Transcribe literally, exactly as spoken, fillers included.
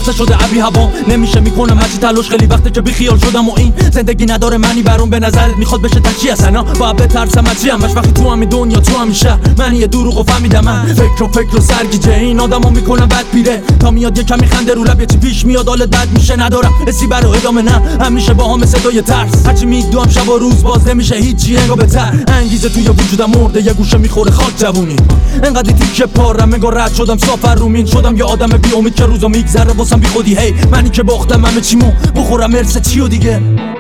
لحظه شده ابی هوا نمیشه میکنم هرچی تلاش خیلی وقته که بیخیال شدم و این زندگی نداره معنی برام به نظرت میخواد بشه تچی اصلا باید بترسم از چی همش وقتی تو همین دنیا تو همین شهر من یه دروغو فهمیدم من فکر و فکر و سرگیجه این آدمو میکنم بد پیره تا میاد یه کمی خنده رو لب یه چی پیش میاد حالت بد میشه ندارم حسی برای ادامه نه همیشه با هم صدای ترس هرچی میدوام شب و روز باز نمیشه هیچی انگار بهتر انگیزه توی وجودم مرده یه گوشه میخوره خاک جوونی انقدر تیکه پارم انگار رد شدم سافر رومین شدم یه آدم بی امید که روزا میگذره واسم بی خودی هی منی که باختم همه چیمو بخورم مرس چی و دیگه